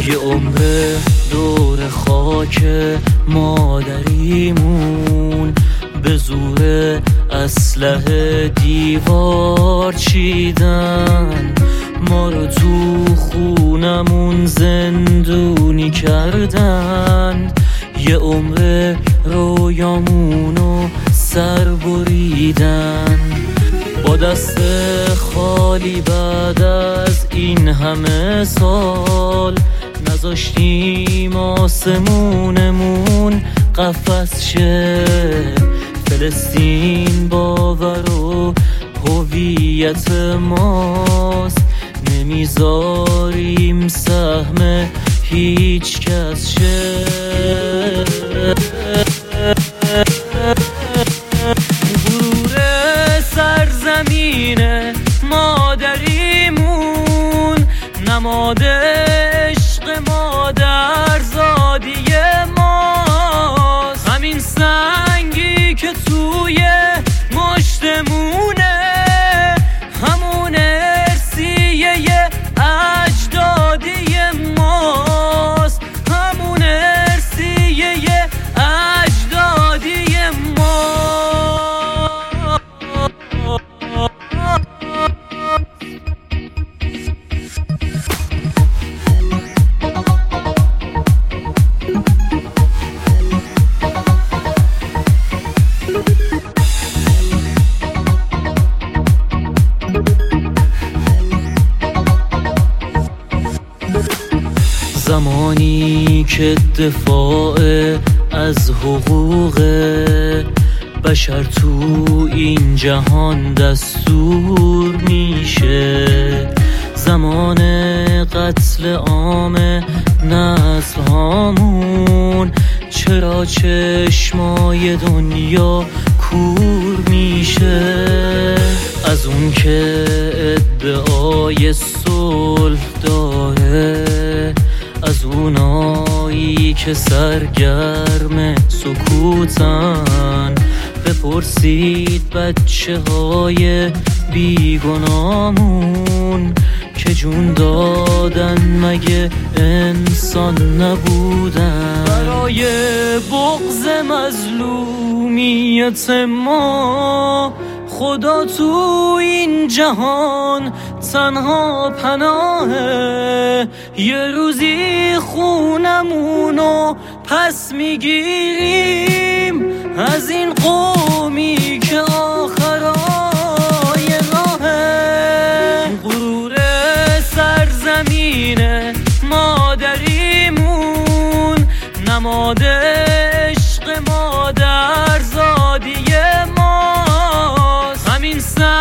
یه عمر دور خاک مادریمون به زور اسلحه دیوار چیدن، ما رو تو خونمون زندونی کردن. یه عمر رویامونو سر بریدن، با دست خالی بعد از این همه سال نذاشتیم آسمونمون قفس شه. فلسطین باور و هویت ماست، نمیذاریم سهم هیچ کس شه. غرور سرزمین مادریمون نماد عشق مادرزادی ماست، همین سنگی که توی مشتمونه همون ارثیه اجدادی ماست، همون ارثیه اجدادی زمانی که دفاع از حقوق بشر تو این جهان دستور میشه، زمان قتل عام نسل هامون چرا چشمای دنیا کور میشه؟ از اون که ادعای صلح داره، از اونایی که سرگرم سکوتن، بپرسید بچه های بیگنامون که جون دادن مگه انسان نبودن؟ برای بغض مظلومیت ما خدا تو این جهان تنها پناهه. یه روزی خونمونو پس میگیریم از این قومی که آخرای راهه. غرور سرزمین مادریمون نماد عشق مادرزادی ماست، همین